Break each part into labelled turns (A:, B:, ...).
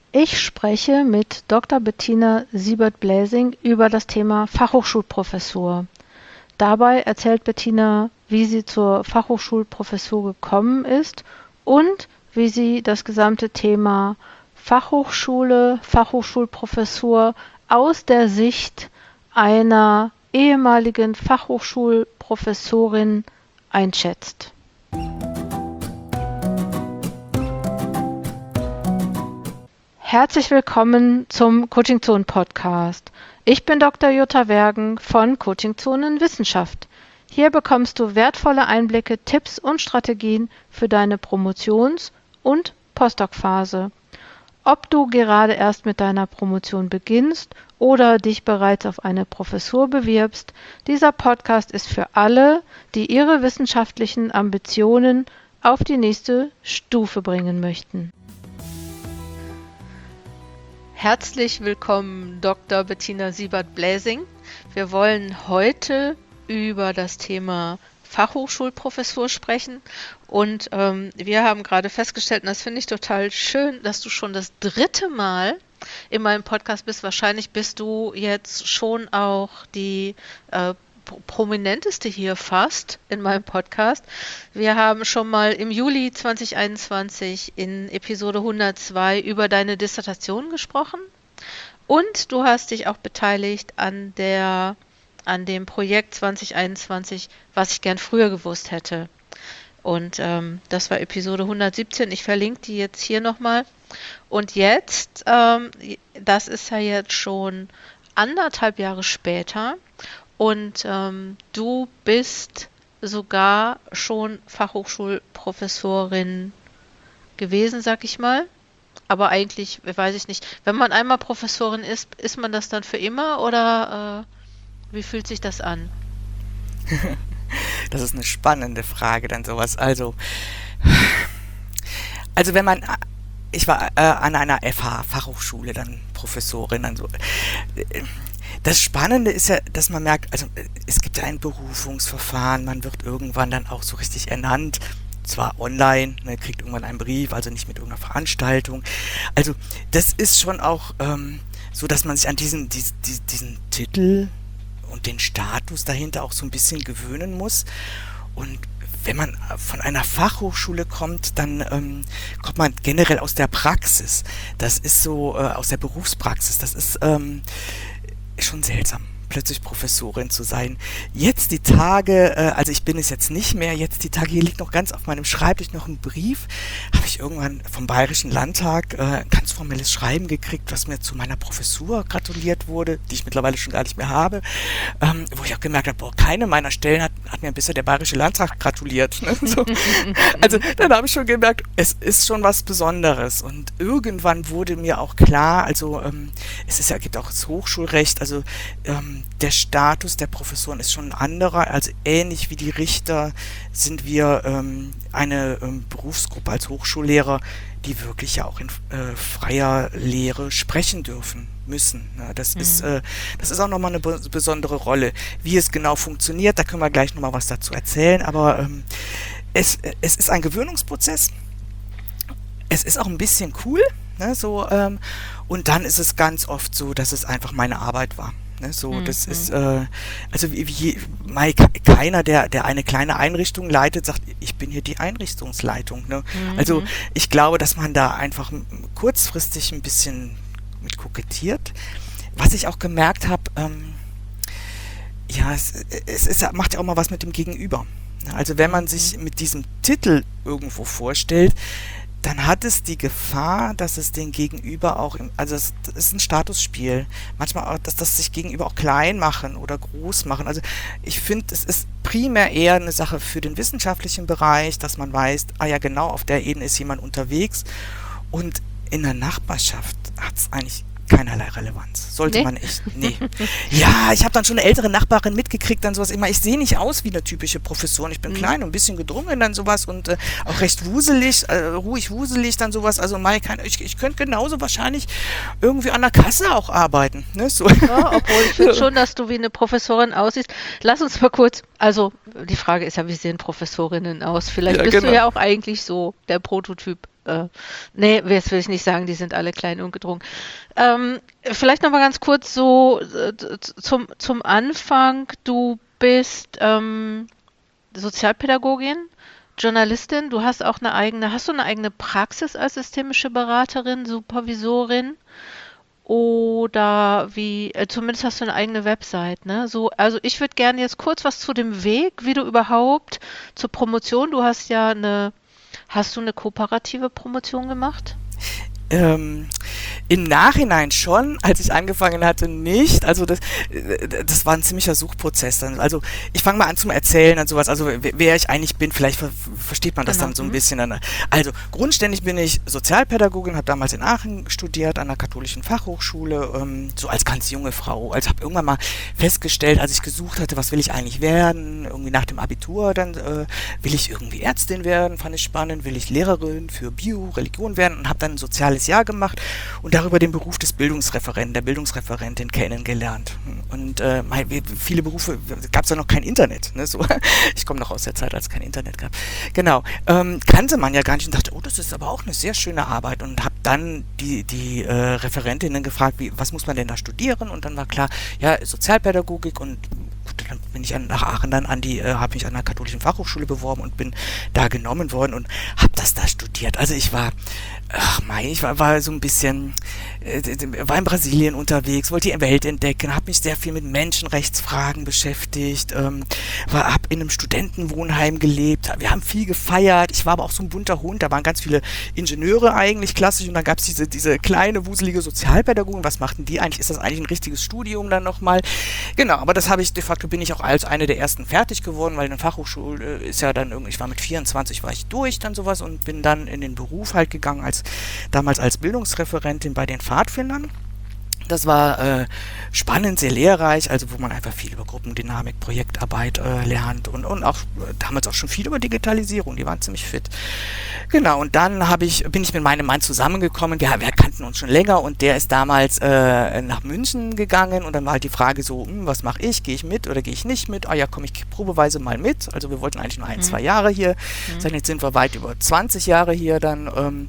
A: Ich spreche mit Dr. Bettina Siebert-Bläsing über das Thema Fachhochschulprofessur. Dabei erzählt Bettina, wie sie zur Fachhochschulprofessur gekommen ist und wie sie das gesamte Thema Fachhochschule, Fachhochschulprofessur aus der Sicht einer ehemaligen Fachhochschulprofessorin einschätzt. Herzlich willkommen zum Coaching Zone Podcast. Ich bin Dr. Jutta Wergen von Coaching Zonen Wissenschaft. Hier bekommst du wertvolle Einblicke, Tipps und Strategien für deine Promotions- und Postdoc-Phase. Ob du gerade erst mit deiner Promotion beginnst oder dich bereits auf eine Professur bewirbst, dieser Podcast ist für alle, die ihre wissenschaftlichen Ambitionen auf die nächste Stufe bringen möchten. Herzlich willkommen, Dr. Bettina Siebert-Bläsing. Wir wollen heute über das Thema Fachhochschulprofessur sprechen und wir haben gerade festgestellt, und das finde ich total schön, dass du schon das 3. Mal in meinem Podcast bist. Wahrscheinlich bist du jetzt schon auch die prominenteste hier fast in meinem Podcast. Wir haben schon mal im Juli 2021 in Episode 102 über deine Dissertation gesprochen und du hast dich auch beteiligt an dem Projekt 2021, was ich gern früher gewusst hätte. Und das war Episode 117. Ich verlinke die jetzt hier nochmal. Und jetzt, das ist ja jetzt schon 1,5 Jahre später, und du bist sogar schon Fachhochschulprofessorin gewesen, sag ich mal. Aber eigentlich, weiß ich nicht, wenn man einmal Professorin ist man das dann für immer oder wie fühlt sich das an?
B: Das ist eine spannende Frage, dann sowas. Also wenn man, ich war an einer FH-Fachhochschule dann Professorin, dann so. Das Spannende ist ja, dass man merkt, also es gibt ja ein Berufungsverfahren, man wird irgendwann dann auch so richtig ernannt, zwar online, man kriegt irgendwann einen Brief, also nicht mit irgendeiner Veranstaltung. Also das ist schon auch so, dass man sich an diesen Titel und den Status dahinter auch so ein bisschen gewöhnen muss. Und wenn man von einer Fachhochschule kommt, dann kommt man generell aus der Praxis. Das ist so aus der Berufspraxis. Das ist schon seltsam, plötzlich Professorin zu sein. Jetzt die Tage, also ich bin es jetzt nicht mehr, jetzt die Tage, hier liegt noch ganz auf meinem Schreibtisch noch ein Brief, habe ich irgendwann vom Bayerischen Landtag ein ganz formelles Schreiben gekriegt, was mir zu meiner Professur gratuliert wurde, die ich mittlerweile schon gar nicht mehr habe, wo ich auch gemerkt habe, boah, keine meiner Stellen hat mir bisher der Bayerische Landtag gratuliert. Ne? So. Also dann habe ich schon gemerkt, es ist schon was Besonderes und irgendwann wurde mir auch klar, also gibt auch das Hochschulrecht, also der Status der Professoren ist schon ein anderer, also ähnlich wie die Richter sind wir eine Berufsgruppe als Hochschullehrer, die wirklich ja auch in freier Lehre sprechen dürfen müssen. Ne? Das ist auch nochmal eine besondere Rolle. Wie es genau funktioniert, da können wir gleich nochmal was dazu erzählen, aber es ist ein Gewöhnungsprozess. Es ist auch ein bisschen cool, ne? Und dann ist es ganz oft so, dass es einfach meine Arbeit war. Ne, so, das ist, also keiner, der eine kleine Einrichtung leitet, sagt, ich bin hier die Einrichtungsleitung. Ne? Also ich glaube, dass man da einfach kurzfristig ein bisschen mit kokettiert. Was ich auch gemerkt habe, es macht ja auch mal was mit dem Gegenüber. Also wenn man sich mit diesem Titel irgendwo vorstellt, dann hat es die Gefahr, dass es den Gegenüber auch, also es ist ein Statusspiel, manchmal auch, dass das sich Gegenüber auch klein machen oder groß machen. Also ich finde, es ist primär eher eine Sache für den wissenschaftlichen Bereich, dass man weiß, ja genau, auf der Ebene ist jemand unterwegs und in der Nachbarschaft hat es eigentlich keinerlei Relevanz. Sollte man echt, nee. Ja, ich habe dann schon eine ältere Nachbarin mitgekriegt, dann sowas immer, ich sehe nicht aus wie eine typische Professorin, ich bin klein und ein bisschen gedrungen, dann sowas und auch recht wuselig, ruhig wuselig, dann sowas, also ich könnte genauso wahrscheinlich irgendwie an der Kasse auch arbeiten, ne, so.
A: Ja, obwohl ich finde schon, dass du wie eine Professorin aussiehst. Lass uns mal kurz, also die Frage ist ja, wie sehen Professorinnen aus? Vielleicht bist du ja auch eigentlich so der Prototyp. Nee, jetzt will ich nicht sagen, die sind alle klein und gedrungen. Vielleicht noch mal ganz kurz so zum Anfang. Du bist Sozialpädagogin, Journalistin. Du hast auch hast du eine eigene Praxis als systemische Beraterin, Supervisorin? Oder wie, zumindest hast du eine eigene Website, ne? So, also ich würde gerne jetzt kurz was zu dem Weg, wie du überhaupt zur Promotion, hast du eine kooperative Promotion gemacht?
B: Ähm, Im Nachhinein schon, als ich angefangen hatte, nicht. Also das war ein ziemlicher Suchprozess dann. Also ich fange mal an zum Erzählen und sowas. Also wer ich eigentlich bin, vielleicht versteht man das
A: Genau.
B: dann so ein bisschen. Also grundständig bin ich Sozialpädagogin, habe damals in Aachen studiert an der katholischen Fachhochschule, so als ganz junge Frau. Also habe irgendwann mal festgestellt, als ich gesucht hatte, was will ich eigentlich werden, irgendwie nach dem Abitur, dann will ich irgendwie Ärztin werden, fand ich spannend, will ich Lehrerin für Bio, Religion werden und habe dann ein soziales Jahr gemacht und darüber den Beruf des Bildungsreferenten, der Bildungsreferentin kennengelernt. Und viele Berufe, gab es ja noch kein Internet. Ne? So, ich komme noch aus der Zeit, als es kein Internet gab. Genau, kannte man ja gar nicht und dachte, oh, das ist aber auch eine sehr schöne Arbeit und habe dann die Referentinnen gefragt, was muss man denn da studieren? Und dann war klar, ja, Sozialpädagogik und dann bin ich nach Aachen dann habe mich an der katholischen Fachhochschule beworben und bin da genommen worden und habe das da studiert. Also ich war so ein bisschen, war in Brasilien unterwegs, wollte die Welt entdecken, habe mich sehr viel mit Menschenrechtsfragen beschäftigt, habe in einem Studentenwohnheim gelebt, wir haben viel gefeiert, ich war aber auch so ein bunter Hund, da waren ganz viele Ingenieure eigentlich klassisch und dann gab es diese kleine, wuselige Sozialpädagogin, was machten die eigentlich, ist das eigentlich ein richtiges Studium dann nochmal? Genau, aber das habe ich, de facto bin ich auch als eine der ersten fertig geworden, weil eine Fachhochschule ist ja dann irgendwie, ich war mit 24, war ich durch dann sowas und bin dann in den Beruf halt gegangen, damals als Bildungsreferentin bei den Pfadfindern. Das war spannend, sehr lehrreich, also wo man einfach viel über Gruppendynamik, Projektarbeit lernt und auch damals auch schon viel über Digitalisierung, die waren ziemlich fit. Genau, und dann bin ich mit meinem Mann zusammengekommen, wir kannten uns schon länger und der ist damals nach München gegangen und dann war halt die Frage so, was mache ich, gehe ich mit oder gehe ich nicht mit? Ah ja, komm, ich probeweise mal mit, also wir wollten eigentlich nur 2 Jahre hier, jetzt sind wir weit über 20 Jahre hier dann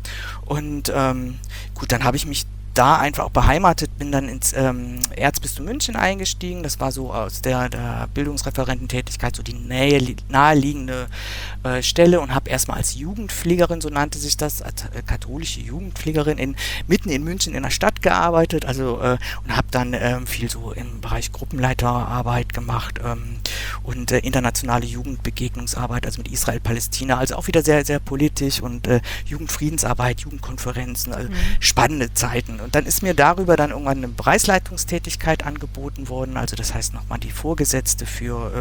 B: gut, dann habe ich mich da einfach auch beheimatet, bin dann ins Erzbistum München eingestiegen. Das war so aus der Bildungsreferententätigkeit so die naheliegende Stelle und habe erstmal als Jugendpflegerin, so nannte sich das, als katholische Jugendpflegerin mitten in München in der Stadt gearbeitet, und habe dann viel so im Bereich Gruppenleiterarbeit gemacht und internationale Jugendbegegnungsarbeit, also mit Israel, Palästina, also auch wieder sehr, sehr politisch und Jugendfriedensarbeit, Jugendkonferenzen, also spannende Zeiten. Und dann ist mir darüber dann irgendwann eine Bereichsleitungstätigkeit angeboten worden, also das heißt nochmal die Vorgesetzte für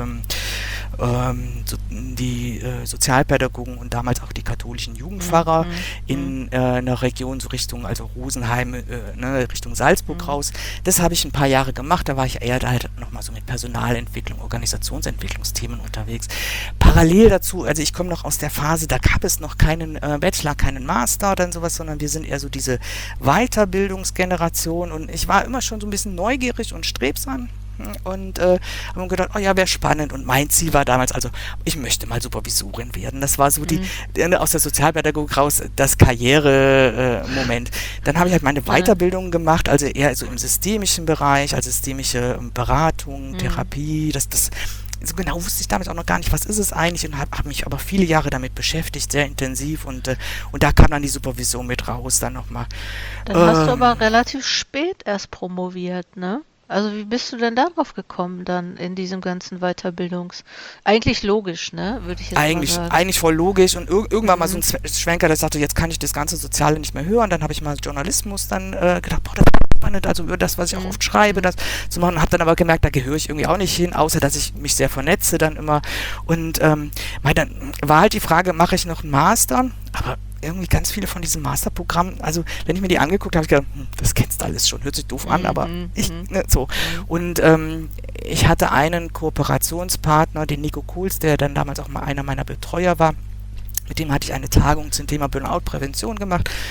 B: die Sozialpädagogen und damals auch die katholischen Jugendpfarrer in einer Region so Richtung, also Rosenheim, Richtung Salzburg raus. Das habe ich ein paar Jahre gemacht, da war ich eher da halt nochmal so mit Personalentwicklung, Organisationsentwicklungsthemen unterwegs. Parallel dazu, also ich komme noch aus der Phase, da gab es noch keinen Bachelor, keinen Master oder sowas, sondern wir sind eher so diese Weiterbildungsgeneration und ich war immer schon so ein bisschen neugierig und strebsam und habe mir gedacht, oh ja, wäre spannend und mein Ziel war damals, also ich möchte mal Supervisorin werden. Das war so aus der Sozialpädagogik raus, das Karriere-Moment. Dann habe ich halt meine Weiterbildung gemacht, also eher so im systemischen Bereich, also systemische Beratung, Therapie, so genau wusste ich damals auch noch gar nicht, was ist es eigentlich und habe mich aber viele Jahre damit beschäftigt, sehr intensiv und da kam dann die Supervision mit raus, dann nochmal.
A: Dann hast du aber relativ spät erst promoviert, ne? Also wie bist du denn darauf gekommen dann in diesem ganzen Eigentlich logisch, ne? Würde ich jetzt mal sagen.
B: Eigentlich voll logisch und irgendwann mal so ein Schwenker, der sagte, jetzt kann ich das ganze Soziale nicht mehr hören, dann habe ich mal Journalismus dann gedacht, boah, das ist spannend, also über das, was ich auch oft schreibe, das zu machen, habe dann aber gemerkt, da gehöre ich irgendwie auch nicht hin, außer dass ich mich sehr vernetze dann immer und dann war halt die Frage, mache ich noch einen Master, aber irgendwie ganz viele von diesen Masterprogrammen, also wenn ich mir die angeguckt habe, habe ich gedacht, das kennst du alles schon, hört sich doof an, aber so. Und ich hatte einen Kooperationspartner, den Nico Kohls, der dann damals auch mal einer meiner Betreuer war, mit dem hatte ich eine Tagung zum Thema Burnout-Prävention gemacht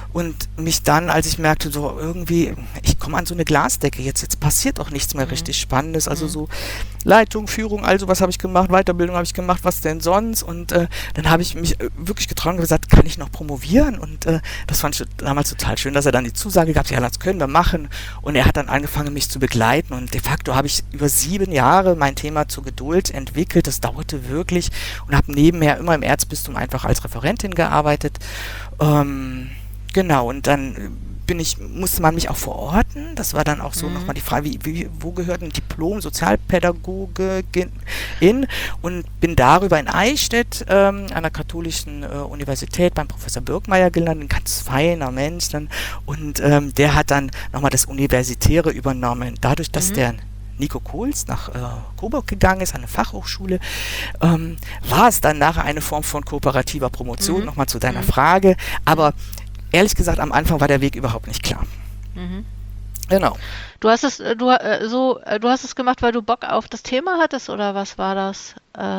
B: und mich dann, als ich merkte, so irgendwie, ich komme an so eine Glasdecke, jetzt passiert auch nichts mehr richtig Spannendes, also so Leitung, Führung, also was habe ich gemacht, Weiterbildung habe ich gemacht, was denn sonst, und dann habe ich mich wirklich getraut und gesagt, kann ich noch promovieren, und das fand ich damals total schön, dass er dann die Zusage gab, ja, das können wir machen, und er hat dann angefangen, mich zu begleiten, und de facto habe ich über 7 Jahre mein Thema zur Geduld entwickelt, das dauerte wirklich, und habe nebenher immer im Erzbistum einfach als Referentin gearbeitet. Genau, und dann musste man mich auch verorten. Das war dann auch so nochmal die Frage, wo gehört ein Diplom-Sozialpädagogin hin? Und bin darüber in Eichstätt an der katholischen Universität beim Professor Birkmeier gelandet, ein ganz feiner Mensch dann. Und der hat dann nochmal das Universitäre übernommen. Dadurch, dass der Nico Kohls nach Coburg gegangen ist, an eine Fachhochschule, war es dann nachher eine Form von kooperativer Promotion, nochmal zu deiner Frage, aber ehrlich gesagt, am Anfang war der Weg überhaupt nicht klar. Genau.
A: Du hast es gemacht, weil du Bock auf das Thema hattest, oder was war das?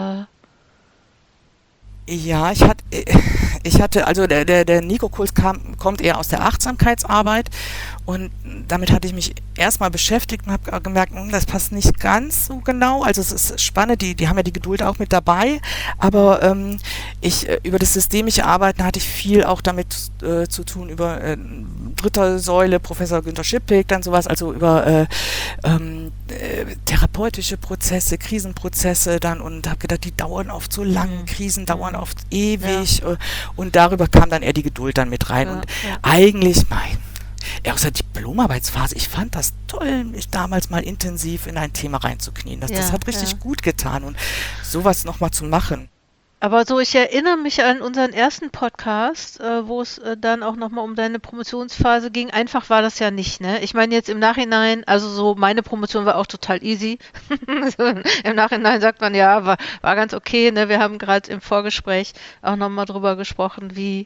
B: Ja, ich hatte, also der Nico Kohls kommt eher aus der Achtsamkeitsarbeit, und damit hatte ich mich erstmal beschäftigt und habe gemerkt, das passt nicht ganz so genau. Also es ist spannend, die haben ja die Geduld auch mit dabei, aber über das systemische Arbeiten hatte ich viel auch damit zu tun, über dritter Säule, Professor Günter Schippig, dann sowas, also über therapeutische Prozesse, Krisenprozesse dann, und habe gedacht, die dauern oft so lang, Krisen dauern oft ewig, und darüber kam dann eher die Geduld dann mit rein, und eigentlich, aus der Diplomarbeitsphase, ich fand das toll, mich damals mal intensiv in ein Thema reinzuknien. Das hat richtig gut getan, und sowas nochmal zu machen.
A: Aber so, ich erinnere mich an unseren ersten Podcast, wo es dann auch nochmal um deine Promotionsphase ging. Einfach war das ja nicht, ne? Ich meine jetzt im Nachhinein, also so meine Promotion war auch total easy. Im Nachhinein sagt man, ja, war ganz okay, ne? Wir haben gerade im Vorgespräch auch nochmal drüber gesprochen, wie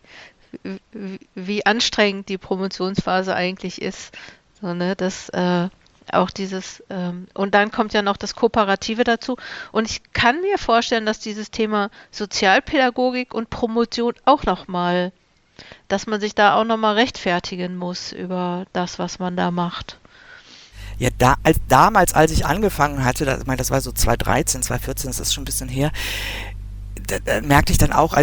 A: anstrengend die Promotionsphase eigentlich ist. So, ne? Das auch dieses, und dann kommt ja noch das Kooperative dazu. Und ich kann mir vorstellen, dass dieses Thema Sozialpädagogik und Promotion auch nochmal, dass man sich da auch nochmal rechtfertigen muss über das, was man da macht.
B: Ja, damals, als ich angefangen hatte, das war so 2013, 2014, das ist schon ein bisschen her, da merkte ich dann auch,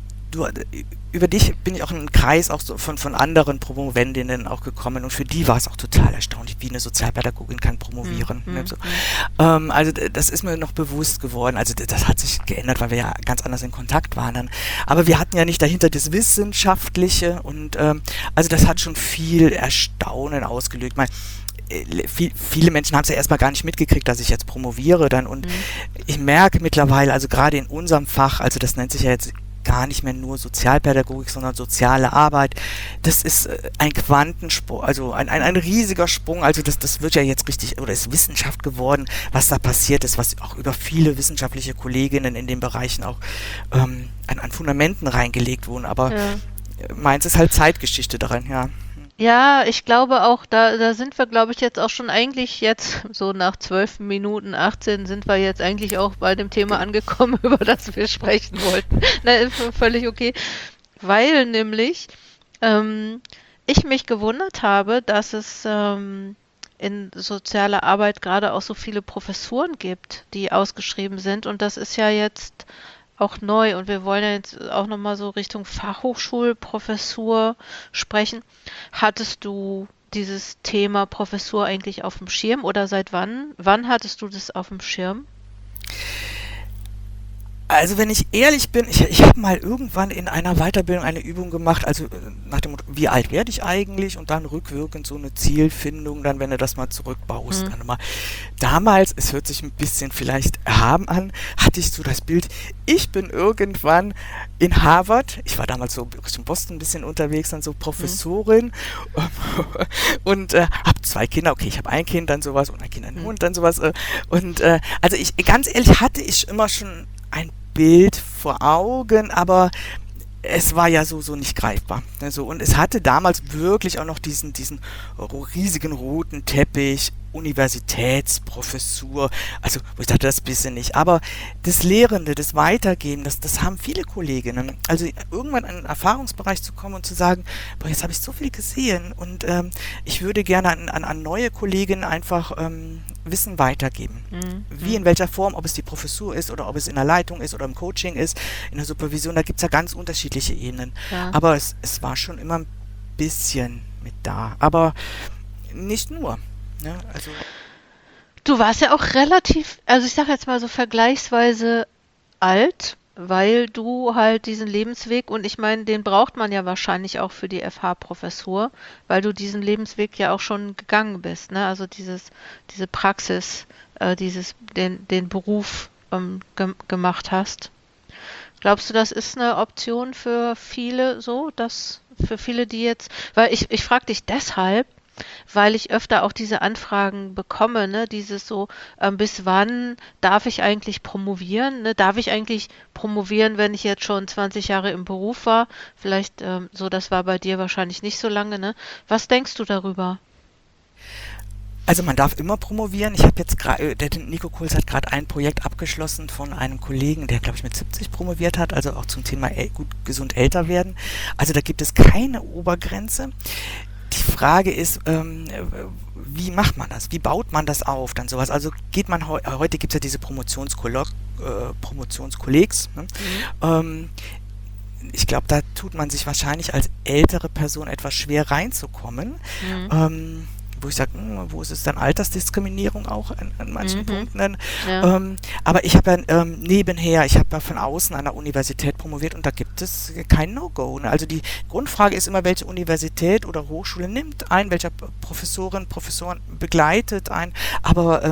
B: über dich bin ich auch in einen Kreis auch so von anderen Promovendinnen auch gekommen, und für die war es auch total erstaunlich, wie eine Sozialpädagogin kann promovieren. So. Also das ist mir noch bewusst geworden, also das hat sich geändert, weil wir ja ganz anders in Kontakt waren dann. Aber wir hatten ja nicht dahinter das Wissenschaftliche, und also das hat schon viel Erstaunen ausgelöst. Viele Menschen haben es ja erstmal gar nicht mitgekriegt, dass ich jetzt promoviere dann, und ich merke mittlerweile, also gerade in unserem Fach, also das nennt sich ja jetzt gar nicht mehr nur Sozialpädagogik, sondern soziale Arbeit. Das ist ein Quantensprung, also ein riesiger Sprung. Also das wird ja jetzt richtig, oder ist Wissenschaft geworden, was da passiert ist, was auch über viele wissenschaftliche Kolleginnen in den Bereichen auch an Fundamenten reingelegt wurden. Aber meins ist halt Zeitgeschichte daran, ja.
A: Ja, ich glaube auch, da sind wir, glaube ich, jetzt auch schon eigentlich jetzt, so nach 12 Minuten 18 sind wir jetzt eigentlich auch bei dem Thema angekommen, über das wir sprechen wollten. Na, völlig okay. Weil nämlich ich mich gewundert habe, dass es in sozialer Arbeit gerade auch so viele Professuren gibt, die ausgeschrieben sind. Und das ist ja jetzt auch neu, und wir wollen ja jetzt auch nochmal so Richtung Fachhochschulprofessur sprechen. Hattest du dieses Thema Professur eigentlich auf dem Schirm, oder seit wann? Wann hattest du das auf dem Schirm?
B: Also wenn ich ehrlich bin, ich habe mal irgendwann in einer Weiterbildung eine Übung gemacht, also nach dem Motto, wie alt werde ich eigentlich, und dann rückwirkend so eine Zielfindung, dann wenn du das mal zurückbaust. Dann mal. Damals, es hört sich ein bisschen vielleicht erhaben an, hatte ich so das Bild, ich bin irgendwann in Harvard, ich war damals so Richtung Boston ein bisschen unterwegs, dann so Professorin und habe 2 Kinder, okay, ich habe ein Kind, dann sowas, und ein Kind, ein Hund, dann sowas, und also ganz ehrlich, hatte ich immer schon ein Bild vor Augen, aber es war ja so nicht greifbar. Also, und es hatte damals wirklich auch noch diesen riesigen roten Teppich Universitätsprofessur, also wo ich dachte, das bist du nicht. Aber das Lehrende, das Weitergeben, das haben viele Kolleginnen. Also irgendwann in einen Erfahrungsbereich zu kommen und zu sagen, boah, jetzt habe ich so viel gesehen und ich würde gerne an neue Kolleginnen einfach Wissen weitergeben. Wie, in welcher Form, ob es die Professur ist oder ob es in der Leitung ist oder im Coaching ist, in der Supervision, da gibt es ja ganz unterschiedliche Ebenen.
A: Ja.
B: Aber es war schon immer ein bisschen mit da. Aber nicht nur. Ne? Also
A: Du warst ja auch relativ, also ich sage jetzt mal so vergleichsweise alt, weil du halt diesen Lebensweg, und ich meine, den braucht man ja wahrscheinlich auch für die FH-Professur, weil du diesen Lebensweg ja auch schon gegangen bist, ne? Also diese Praxis, den Beruf gemacht hast. Glaubst du, das ist eine Option für viele so, dass für viele, die jetzt, weil ich frage dich deshalb, weil ich öfter auch diese Anfragen bekomme, ne, dieses so, bis wann darf ich eigentlich promovieren, ne? Darf ich eigentlich promovieren, wenn ich jetzt schon 20 Jahre im Beruf war? Vielleicht, so, das war bei dir wahrscheinlich nicht so lange, ne? Was denkst du darüber?
B: Also man darf immer promovieren. Ich habe jetzt gerade, der Nico Kohls hat gerade ein Projekt abgeschlossen von einem Kollegen, der glaube ich mit 70 promoviert hat, also auch zum Thema gut gesund älter werden. Also da gibt es keine Obergrenze. Die Frage ist, wie macht man das? Wie baut man das auf? Dann sowas. Also geht man heute gibt es ja diese Promotionskollegs. Ne? Ich glaube, da tut man sich wahrscheinlich als ältere Person etwas schwer reinzukommen. Wo ich sage, wo ist es dann Altersdiskriminierung auch an manchen Punkten dann.
A: Ja.
B: Aber ich habe ja nebenher, ich habe ja von außen an der Universität promoviert und da gibt es kein No-Go. Ne? Also die Grundfrage ist immer, welche Universität oder Hochschule nimmt ein, welcher Professoren begleitet ein. Aber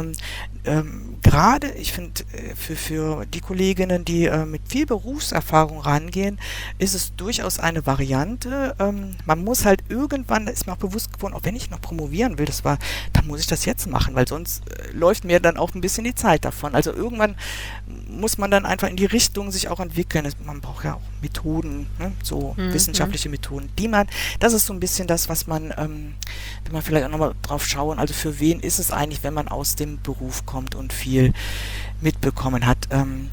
B: gerade, ich finde, für die Kolleginnen, die mit viel Berufserfahrung rangehen, ist es durchaus eine Variante. Man muss halt irgendwann, da ist mir auch bewusst geworden, auch wenn ich noch promovieren will, dann muss ich das jetzt machen, weil sonst läuft mir dann auch ein bisschen die Zeit davon. Also irgendwann muss man dann einfach in die Richtung sich auch entwickeln. Man braucht ja auch Methoden, ne? So wissenschaftliche Methoden, das ist so ein bisschen das, was man, wenn man vielleicht auch nochmal drauf schauen, also für wen ist es eigentlich, wenn man aus dem Beruf kommt und viel mitbekommen hat.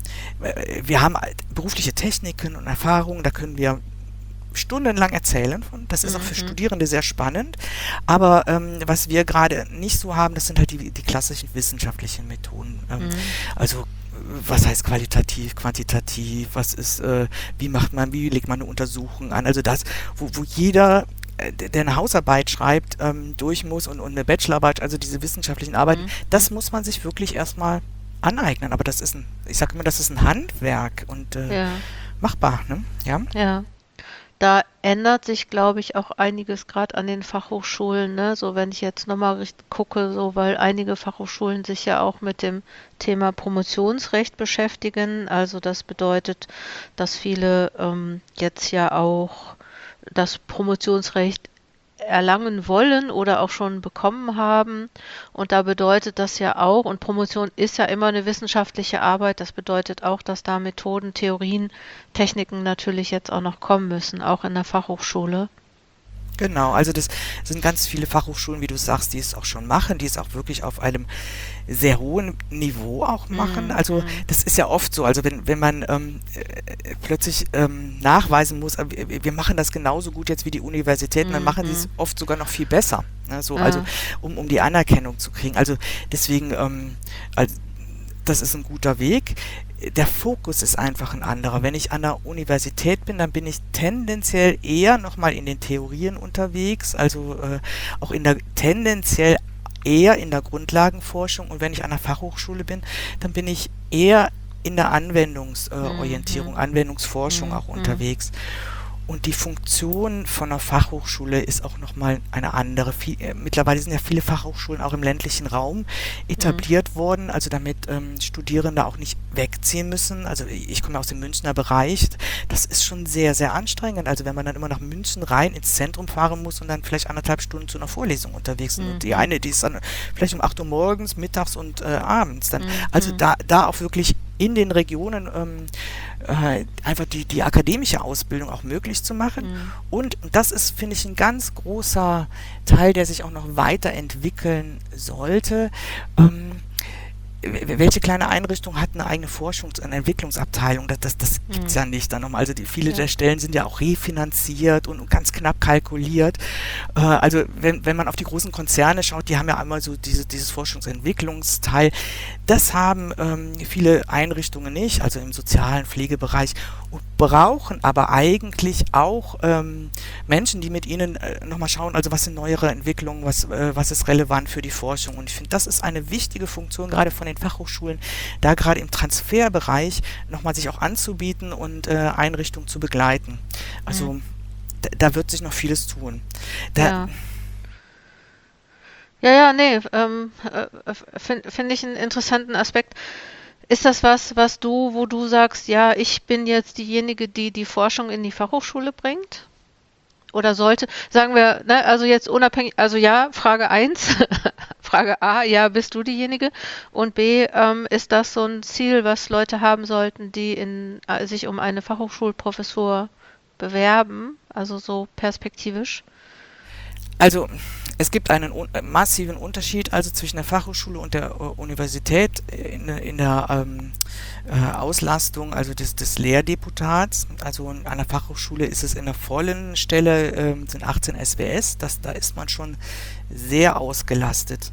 B: Wir haben berufliche Techniken und Erfahrungen, da können wir stundenlang erzählen von. Das ist auch für Studierende sehr spannend. Aber was wir gerade nicht so haben, das sind halt die klassischen wissenschaftlichen Methoden. Also was heißt qualitativ, quantitativ, wie legt man eine Untersuchung an? Also das, wo jeder der eine Hausarbeit schreibt, durch muss und eine Bachelorarbeit, also diese wissenschaftlichen Arbeiten, das muss man sich wirklich erstmal aneignen. Aber ich sage immer, das ist ein Handwerk und
A: Ja.
B: machbar, ne? Ja.
A: Ja. Da ändert sich, glaube ich, auch einiges gerade an den Fachhochschulen, ne? So, wenn ich jetzt nochmal gucke, so, weil einige Fachhochschulen sich ja auch mit dem Thema Promotionsrecht beschäftigen. Also das bedeutet, dass viele jetzt ja auch das Promotionsrecht erlangen wollen oder auch schon bekommen haben. Und da bedeutet das ja auch, und Promotion ist ja immer eine wissenschaftliche Arbeit, das bedeutet auch, dass da Methoden, Theorien, Techniken natürlich jetzt auch noch kommen müssen, auch in der Fachhochschule.
B: Genau, also das sind ganz viele Fachhochschulen, wie du sagst, die es auch schon machen, die es auch wirklich auf einem sehr hohen Niveau auch machen. Also das ist ja oft so, also wenn man plötzlich nachweisen muss, wir machen das genauso gut jetzt wie die Universitäten, dann machen die es oft sogar noch viel besser. Ne? So, also um die Anerkennung zu kriegen. Also deswegen, das ist ein guter Weg. Der Fokus ist einfach ein anderer. Wenn ich an der Universität bin, dann bin ich tendenziell eher nochmal in den Theorien unterwegs, also auch tendenziell eher in der Grundlagenforschung. Und wenn ich an der Fachhochschule bin, dann bin ich eher in der Anwendungsorientierung, Anwendungsforschung auch unterwegs. Und die Funktion von einer Fachhochschule ist auch nochmal eine andere. Mittlerweile sind ja viele Fachhochschulen auch im ländlichen Raum etabliert worden, also damit Studierende auch nicht wegziehen müssen. Also ich komme aus dem Münchner Bereich. Das ist schon sehr, sehr anstrengend. Also wenn man dann immer nach München rein ins Zentrum fahren muss und dann vielleicht 1,5 Stunden zu einer Vorlesung unterwegs sind. Und die ist dann vielleicht um 8 Uhr morgens, mittags und abends. Also da auch wirklich in den Regionen einfach die akademische Ausbildung auch möglich zu machen. Und das ist, finde ich, ein ganz großer Teil, der sich auch noch weiterentwickeln sollte. Welche kleine Einrichtung hat eine eigene eine Entwicklungsabteilung? Das gibt es ja nicht dann nochmal. Also viele der Stellen sind ja auch refinanziert und ganz knapp kalkuliert. Also wenn man auf die großen Konzerne schaut, die haben ja einmal so dieses Forschungsentwicklungsteil. Das haben viele Einrichtungen nicht, also im sozialen Pflegebereich, und brauchen aber eigentlich auch Menschen, die mit ihnen nochmal schauen, also was sind neuere Entwicklungen, was ist relevant für die Forschung. Und ich finde, das ist eine wichtige Funktion, gerade von den Fachhochschulen, da gerade im Transferbereich nochmal sich auch anzubieten und Einrichtungen zu begleiten. Also da wird sich noch vieles tun.
A: Nee, finde ich einen interessanten Aspekt. Ist das wo du sagst, ja, ich bin jetzt diejenige, die die Forschung in die Fachhochschule bringt? Oder sollte, sagen wir, ne, also jetzt unabhängig, also ja, Frage 1, Frage A, ja, bist du diejenige? Und B, ist das so ein Ziel, was Leute haben sollten, die sich um eine Fachhochschulprofessur bewerben, also so perspektivisch?
B: Also es gibt einen massiven Unterschied also zwischen der Fachhochschule und der Universität in der Auslastung also des Lehrdeputats. Also an einer Fachhochschule ist es in der vollen Stelle sind 18 SWS, da ist man schon sehr ausgelastet.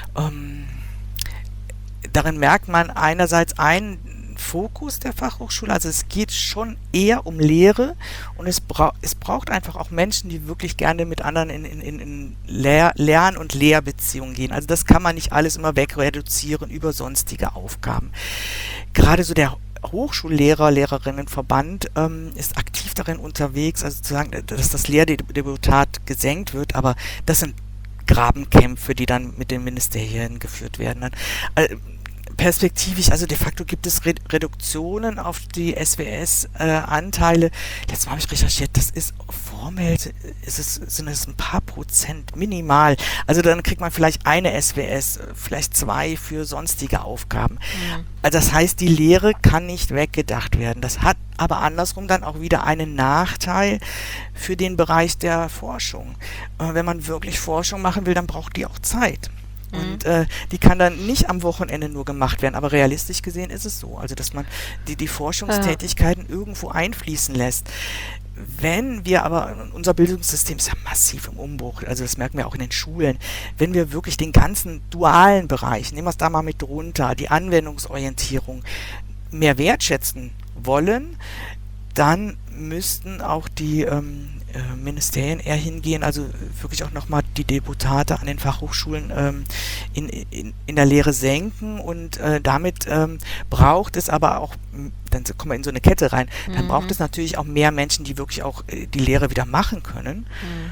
B: Darin merkt man einerseits einen Fokus der Fachhochschule, also es geht schon eher um Lehre und es braucht einfach auch Menschen, die wirklich gerne mit anderen in Lern- und Lehrbeziehungen gehen. Also das kann man nicht alles immer wegreduzieren über sonstige Aufgaben. Gerade so der Hochschullehrer, Lehrerinnenverband ist aktiv darin unterwegs, also zu sagen, dass das Lehrdeputat gesenkt wird, aber das sind Grabenkämpfe, die dann mit den Ministerien geführt werden. Perspektivisch, also de facto gibt es Reduktionen auf die SWS-Anteile. Letztes Mal habe ich recherchiert, das ist formell, sind es ein paar Prozent, minimal. Also dann kriegt man vielleicht eine SWS, vielleicht 2 für sonstige Aufgaben. Also das heißt, die Lehre kann nicht weggedacht werden. Das hat aber andersrum dann auch wieder einen Nachteil für den Bereich der Forschung. Wenn man wirklich Forschung machen will, dann braucht die auch Zeit. Und die kann dann nicht am Wochenende nur gemacht werden, aber realistisch gesehen ist es so, also dass man die Forschungstätigkeiten irgendwo einfließen lässt. Wenn wir aber, unser Bildungssystem ist ja massiv im Umbruch, also das merken wir auch in den Schulen, wenn wir wirklich den ganzen dualen Bereich, nehmen wir es da mal mit drunter, die Anwendungsorientierung mehr wertschätzen wollen, dann müssten auch die Ministerien eher hingehen, also wirklich auch nochmal die Deputate an den Fachhochschulen in der Lehre senken und damit braucht es aber auch, dann kommen wir in so eine Kette rein, dann braucht es natürlich auch mehr Menschen, die wirklich auch die Lehre wieder machen können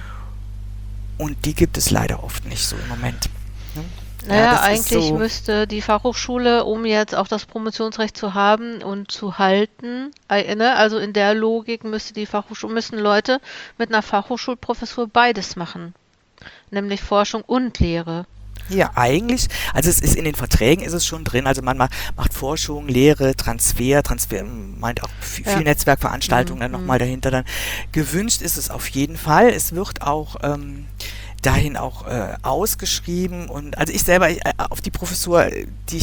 B: und die gibt es leider oft nicht so im Moment. Ne?
A: Naja, eigentlich müsste die Fachhochschule, um jetzt auch das Promotionsrecht zu haben und zu halten, also in der Logik müssen Leute mit einer Fachhochschulprofessur beides machen, nämlich Forschung und Lehre.
B: Ja, eigentlich, also es ist in den Verträgen ist es schon drin, also man macht Forschung, Lehre, Transfer meint auch viel Netzwerkveranstaltungen dann nochmal dahinter dann. Gewünscht ist es auf jeden Fall, es wird auch dahin auch ausgeschrieben und also ich selber auf die Professur, die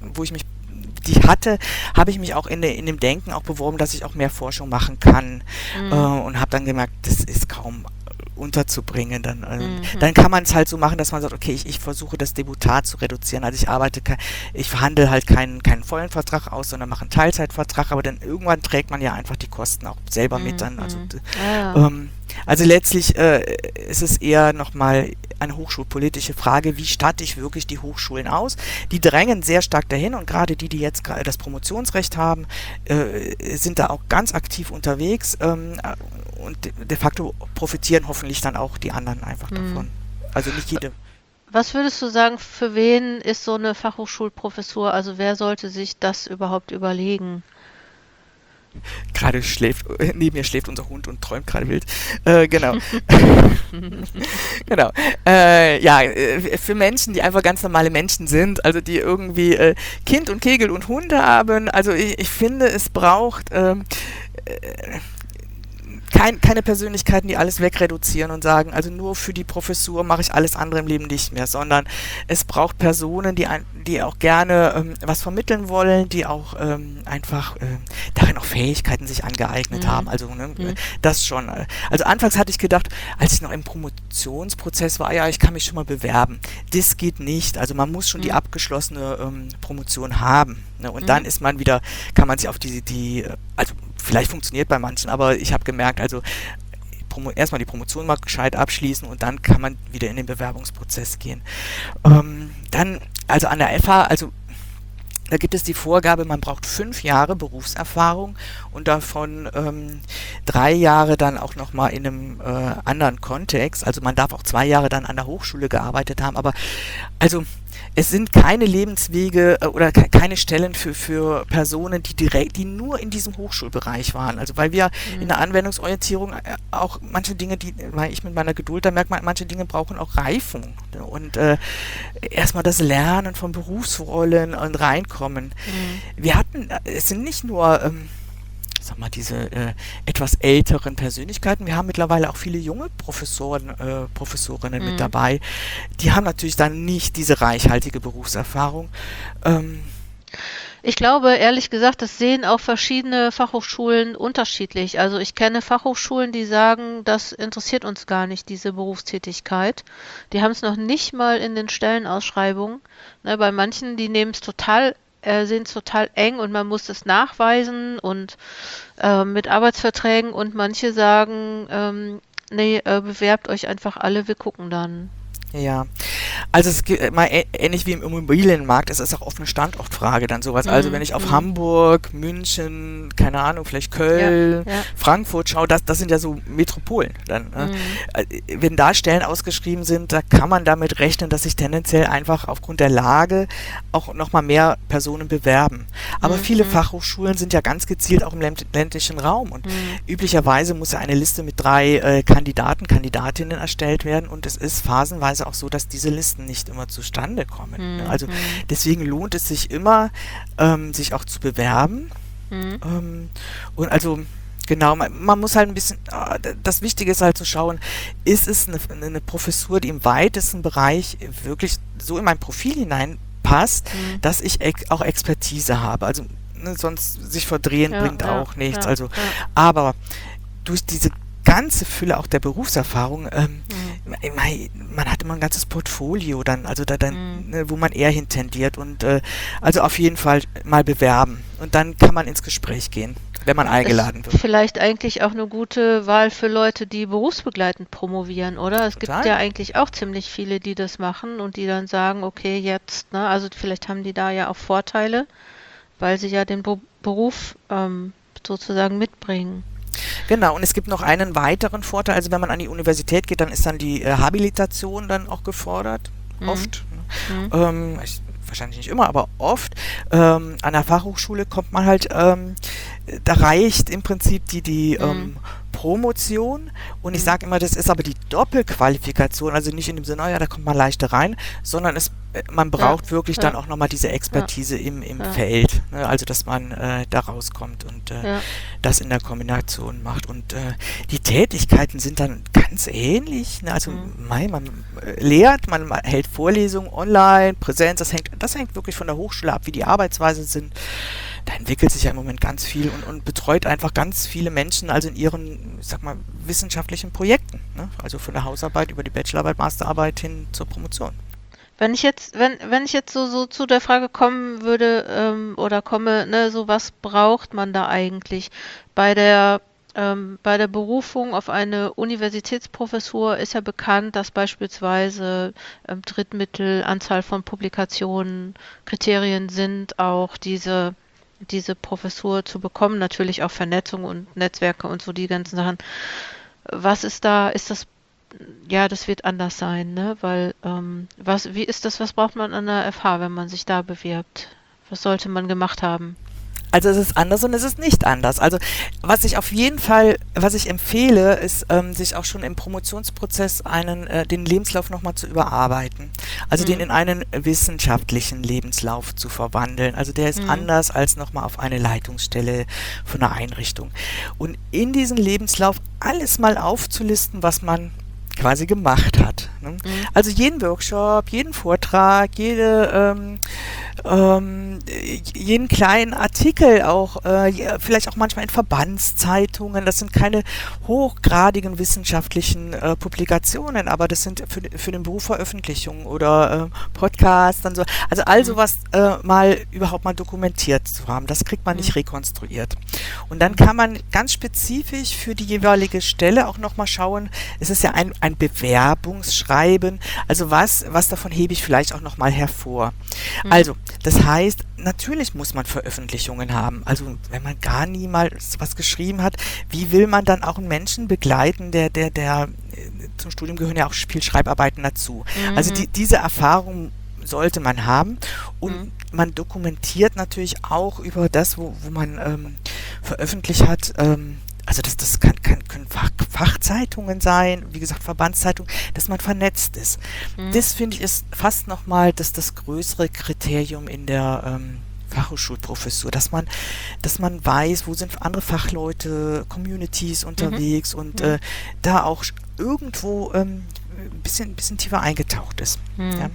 B: ich hatte, habe ich mich auch in dem Denken auch beworben, dass ich auch mehr Forschung machen kann und habe dann gemerkt, das ist kaum unterzubringen. Dann kann man es halt so machen, dass man sagt, okay, ich versuche das Deputat zu reduzieren. Also ich verhandle halt keinen vollen Vertrag aus, sondern mache einen Teilzeitvertrag, aber dann irgendwann trägt man ja einfach die Kosten auch selber mit dann. Also letztlich ist es eher nochmal eine hochschulpolitische Frage, wie statte ich wirklich die Hochschulen aus? Die drängen sehr stark dahin und gerade die jetzt das Promotionsrecht haben, sind da auch ganz aktiv unterwegs und de facto profitieren hoffentlich dann auch die anderen einfach davon. Also nicht jede.
A: Was würdest du sagen, für wen ist so eine Fachhochschulprofessur, also wer sollte sich das überhaupt überlegen?
B: Gerade schläft, neben mir schläft unser Hund und träumt gerade wild. Genau. Genau. Ja, für Menschen, die einfach ganz normale Menschen sind, also die irgendwie Kind und Kegel und Hunde haben, also ich finde, es braucht keine Persönlichkeiten, die alles wegreduzieren und sagen, also nur für die Professur mache ich alles andere im Leben nicht mehr, sondern es braucht Personen, die auch gerne was vermitteln wollen, die auch einfach darin auch Fähigkeiten sich angeeignet haben. Also das schon. Also anfangs hatte ich gedacht, als ich noch im Promotionsprozess war, ja, ich kann mich schon mal bewerben. Das geht nicht. Also man muss schon die abgeschlossene Promotion haben. Ne? Und dann ist man wieder, kann man sich auf also vielleicht funktioniert bei manchen, aber ich habe gemerkt, also erstmal die Promotion mal gescheit abschließen und dann kann man wieder in den Bewerbungsprozess gehen. Dann, also an der FH, also da gibt es die Vorgabe, man braucht 5 Jahre Berufserfahrung und davon 3 Jahre dann auch nochmal in einem anderen Kontext. Also man darf auch 2 Jahre dann an der Hochschule gearbeitet haben, aber also es sind keine Lebenswege oder keine Stellen für Personen, die nur in diesem Hochschulbereich waren. Also weil wir in der Anwendungsorientierung auch manche Dinge, weil ich mit meiner Geduld, da merkt man, manche Dinge brauchen auch Reifung. Und erstmal das Lernen von Berufsrollen und Reinkommen. Es sind nicht nur sag mal, diese etwas älteren Persönlichkeiten. Wir haben mittlerweile auch viele junge Professorinnen mit dabei. Die haben natürlich dann nicht diese reichhaltige Berufserfahrung.
A: Ich glaube, ehrlich gesagt, das sehen auch verschiedene Fachhochschulen unterschiedlich. Also ich kenne Fachhochschulen, die sagen, das interessiert uns gar nicht, diese Berufstätigkeit. Die haben es noch nicht mal in den Stellenausschreibungen. Ne, bei manchen, die nehmen es sehen es total eng und man muss es nachweisen und mit Arbeitsverträgen und manche sagen, nee, bewerbt euch einfach alle, wir gucken dann.
B: Ja, also es gibt mal ähnlich wie im Immobilienmarkt, es ist auch oft eine Standortfrage dann sowas. Also wenn ich auf Hamburg, München, keine Ahnung, vielleicht Köln, Frankfurt schaue, das sind ja so Metropolen dann. Wenn da Stellen ausgeschrieben sind, da kann man damit rechnen, dass sich tendenziell einfach aufgrund der Lage auch nochmal mehr Personen bewerben. Aber viele Fachhochschulen sind ja ganz gezielt auch im ländlichen Raum und üblicherweise muss ja eine Liste mit 3 Kandidatinnen erstellt werden und es ist phasenweise auch so, dass diese Listen nicht immer zustande kommen. Also deswegen lohnt es sich immer, sich auch zu bewerben. Und also genau, man muss halt ein bisschen, das Wichtige ist halt zu schauen, ist es eine Professur, die im weitesten Bereich wirklich so in mein Profil hineinpasst, dass ich auch Expertise habe. Also sonst sich verdrehen bringt auch nichts. Also, aber durch diese ganze Fülle auch der Berufserfahrung, man hat immer ein ganzes Portfolio dann, also wo man eher hintendiert und also auf jeden Fall mal bewerben und dann kann man ins Gespräch gehen, wenn man eingeladen wird.
A: Vielleicht eigentlich auch eine gute Wahl für Leute, die berufsbegleitend promovieren, oder? Es gibt ja eigentlich auch ziemlich viele, die das machen und die dann sagen, okay, jetzt, ne, also vielleicht haben die da ja auch Vorteile, weil sie ja den Beruf sozusagen mitbringen.
B: Genau, und es gibt noch einen weiteren Vorteil, also wenn man an die Universität geht, dann ist dann die Habilitation dann auch gefordert, oft. Wahrscheinlich nicht immer, aber oft. An der Fachhochschule kommt man halt, da reicht im Prinzip die Promotion und ich sage immer, das ist aber die Doppelqualifikation, also nicht in dem Sinne, ja, da kommt man leichter rein, sondern man braucht wirklich dann auch nochmal diese Expertise im Feld, ne? Also dass man da rauskommt und das in der Kombination macht und die Tätigkeiten sind dann ganz ähnlich, ne? Also man lehrt, man hält Vorlesungen online, Präsenz, das hängt wirklich von der Hochschule ab, wie die Arbeitsweisen sind. Da entwickelt sich ja im Moment ganz viel und betreut einfach ganz viele Menschen, also in ihren, ich sag mal, wissenschaftlichen Projekten, ne? Also von der Hausarbeit über die Bachelorarbeit, Masterarbeit hin zur Promotion.
A: Wenn ich jetzt so zu der Frage kommen würde oder komme, ne, so was braucht man da eigentlich bei der Berufung auf eine Universitätsprofessur ist ja bekannt, dass beispielsweise Drittmittel, Anzahl von Publikationen, Kriterien sind, auch diese Professur zu bekommen, natürlich auch Vernetzung und Netzwerke und so die ganzen Sachen. Was ist da, ja, das wird anders sein, ne? Weil, was braucht man an der FH, wenn man sich da bewirbt? Was sollte man gemacht haben?
B: Also es ist anders und es ist nicht anders. Also was ich auf jeden Fall, was ich empfehle, ist, sich auch schon im Promotionsprozess den Lebenslauf nochmal zu überarbeiten. Also den in einen wissenschaftlichen Lebenslauf zu verwandeln. Also der ist anders als nochmal auf eine Leitungsstelle von einer Einrichtung. Und in diesen Lebenslauf alles mal aufzulisten, was man quasi gemacht hat. Ne? Also jeden Workshop, jeden Vortrag, jeden kleinen Artikel auch, vielleicht auch manchmal in Verbandszeitungen. Das sind keine hochgradigen wissenschaftlichen Publikationen, aber das sind für den Beruf Veröffentlichungen oder Podcasts und so. Also all sowas mal überhaupt mal dokumentiert zu haben, das kriegt man nicht rekonstruiert. Und dann kann man ganz spezifisch für die jeweilige Stelle auch nochmal schauen, es ist ja ein Bewerbungsschreiben, also was davon hebe ich vielleicht auch nochmal hervor. Also, das heißt, natürlich muss man Veröffentlichungen haben. Also, wenn man gar niemals was geschrieben hat, wie will man dann auch einen Menschen begleiten, der zum Studium gehören ja auch viel Schreibarbeiten dazu. Also, diese Erfahrung sollte man haben und man dokumentiert natürlich auch über das, wo man veröffentlicht hat, also das können Fachzeitungen sein, wie gesagt Verbandszeitungen, dass man vernetzt ist. Das finde ich ist fast nochmal das größere Kriterium in der Fachhochschulprofessur, dass man weiß, wo sind andere Fachleute, Communities unterwegs und da auch irgendwo ein bisschen tiefer eingetaucht ist. Ja.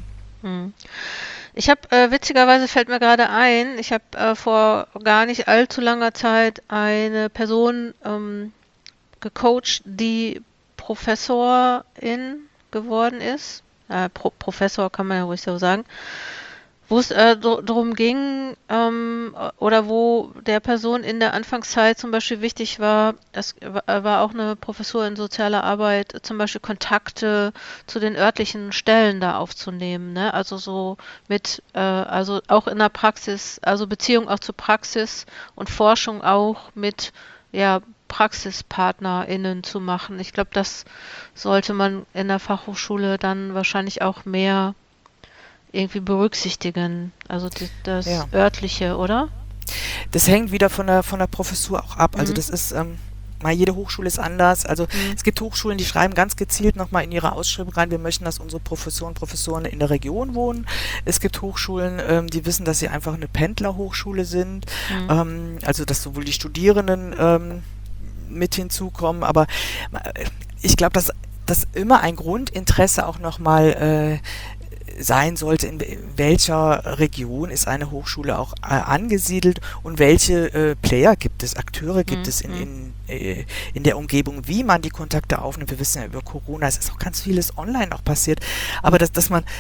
A: Ich habe, witzigerweise fällt mir gerade ein, ich habe vor gar nicht allzu langer Zeit eine Person gecoacht, die Professorin geworden ist. Professor kann man ja ruhig so sagen. Wo es darum ging, oder wo der Person in der Anfangszeit zum Beispiel wichtig war, das war auch eine Professur in sozialer Arbeit, zum Beispiel Kontakte zu den örtlichen Stellen da aufzunehmen, ne? Also so mit, also auch in der Praxis, also Beziehung auch zur Praxis und Forschung auch mit, ja, PraxispartnerInnen zu machen. Ich glaube, das sollte man in der Fachhochschule dann wahrscheinlich auch mehr irgendwie berücksichtigen, also das Örtliche, oder?
B: Das hängt wieder von der Professur auch ab. Also das ist, jede Hochschule ist anders. Also es gibt Hochschulen, die schreiben ganz gezielt nochmal in ihre Ausschreibung rein, wir möchten, dass unsere Professoren in der Region wohnen. Es gibt Hochschulen, die wissen, dass sie einfach eine Pendlerhochschule sind, also dass sowohl die Studierenden mit hinzukommen, aber ich glaube, dass immer ein Grundinteresse auch nochmal sein sollte, in welcher Region ist eine Hochschule auch angesiedelt und welche Player gibt es, Akteure gibt es in der Umgebung, wie man die Kontakte aufnimmt. Wir wissen ja über Corona, es ist auch ganz vieles online auch passiert, aber dass man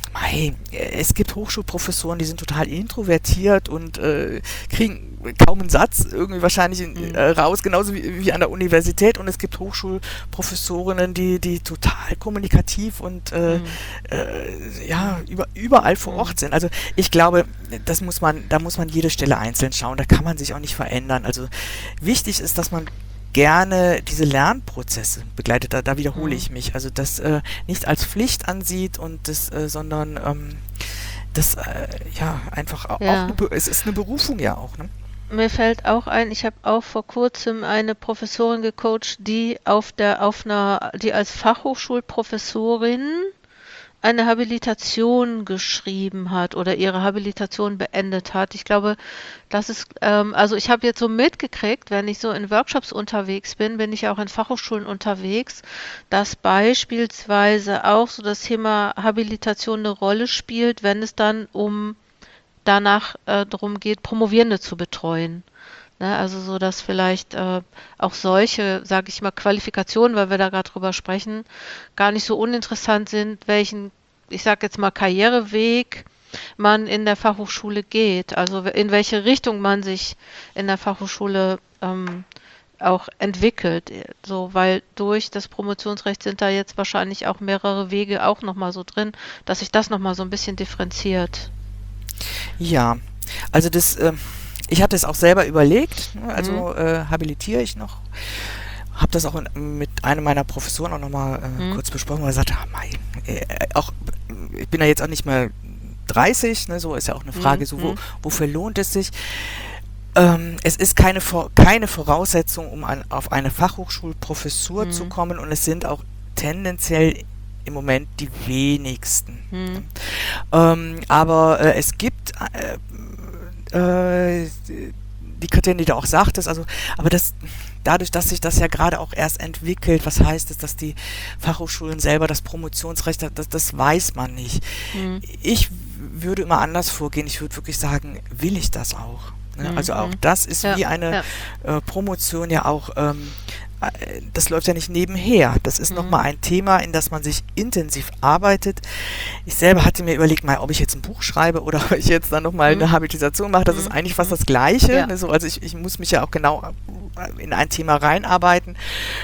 B: es gibt Hochschulprofessoren, die sind total introvertiert und kriegen kaum einen Satz irgendwie wahrscheinlich raus, genauso wie an der Universität. Und es gibt Hochschulprofessorinnen, die total kommunikativ und überall vor Ort sind. Also ich glaube, da muss man jede Stelle einzeln schauen. Da kann man sich auch nicht verändern. Also wichtig ist, dass man gerne diese Lernprozesse begleitet, da wiederhole ich mich, also das nicht als Pflicht ansieht und das, sondern einfach auch es ist eine Berufung ja auch, ne?
A: Mir fällt auch ein, ich habe auch vor kurzem eine Professorin gecoacht, die die als Fachhochschulprofessorin eine Habilitation geschrieben hat oder ihre Habilitation beendet hat. Ich glaube, das ist, also ich habe jetzt so mitgekriegt, wenn ich so in Workshops unterwegs bin ich auch in Fachhochschulen unterwegs, dass beispielsweise auch so das Thema Habilitation eine Rolle spielt, wenn es dann danach darum geht, Promovierende zu betreuen. Ne, also so, dass vielleicht auch solche, sage ich mal, Qualifikationen, weil wir da gerade drüber sprechen, gar nicht so uninteressant sind, welchen, ich sage jetzt mal, Karriereweg man in der Fachhochschule geht. Also in welche Richtung man sich in der Fachhochschule auch entwickelt. So, weil durch das Promotionsrecht sind da jetzt wahrscheinlich auch mehrere Wege auch nochmal so drin, dass sich das nochmal so ein bisschen differenziert.
B: Ja, also ich hatte es auch selber überlegt, also habilitiere ich noch, habe das auch mit einem meiner Professoren auch nochmal kurz besprochen, weil er sagte, ich bin ja jetzt auch nicht mehr 30, ne, so ist ja auch eine Frage, so wofür lohnt es sich? Es ist keine Voraussetzung, um auf eine Fachhochschulprofessur zu
A: Mhm.
B: kommen, und es sind auch tendenziell im Moment die wenigsten.
A: Mhm.
B: Aber es gibt die Kriterien, die du auch sagtest, also, aber dadurch, dass sich das ja gerade auch erst entwickelt, was heißt es, dass die Fachhochschulen selber das Promotionsrecht hat, das weiß man nicht.
A: Mhm.
B: Ich würde immer anders vorgehen. Ich würde wirklich sagen, will ich das auch? Ne? Also auch
A: Mhm.
B: das ist
A: Ja,
B: wie eine
A: ja.
B: Promotion ja auch, das läuft ja nicht nebenher. Das ist
A: Mhm.
B: nochmal ein Thema, in das man sich intensiv arbeitet. Ich selber hatte mir überlegt, mal, ob ich jetzt ein Buch schreibe oder ob ich jetzt dann nochmal
A: Mhm.
B: eine Habilitation mache. Das ist
A: Mhm.
B: eigentlich fast
A: Mhm.
B: das Gleiche.
A: Ja.
B: Ne? So, also ich muss mich ja auch genau in ein Thema reinarbeiten.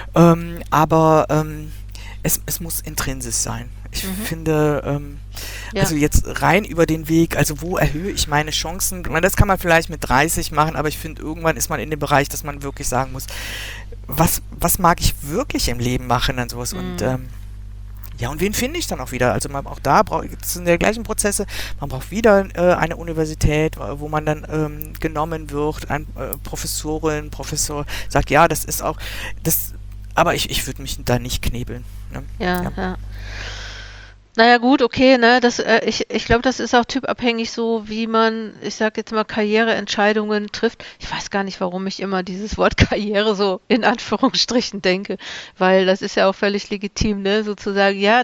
B: Aber es muss intrinsisch sein. Ich
A: Mhm.
B: finde,
A: Ja.
B: also jetzt rein über den Weg, also wo erhöhe ich meine Chancen? Ich meine, das kann man vielleicht mit 30 machen, aber ich finde, irgendwann ist man in dem Bereich, dass man wirklich sagen muss, was mag ich wirklich im Leben machen und sowas. Und
A: Mhm.
B: ja, und wen finde ich dann auch wieder? Also auch da es sind die gleichen Prozesse, man braucht wieder eine Universität, wo man dann genommen wird, ein Professor sagt, ja, das ist auch, das, aber ich würde mich da nicht knebeln. Ne?
A: Ja,
B: Ja.
A: ja. Naja, gut, okay, ne, ich glaube, das ist auch typabhängig so, wie man, ich sag jetzt mal, Karriereentscheidungen trifft. Ich weiß gar nicht, warum ich immer dieses Wort Karriere so in Anführungsstrichen denke, weil das ist ja auch völlig legitim, ne, sozusagen, ja,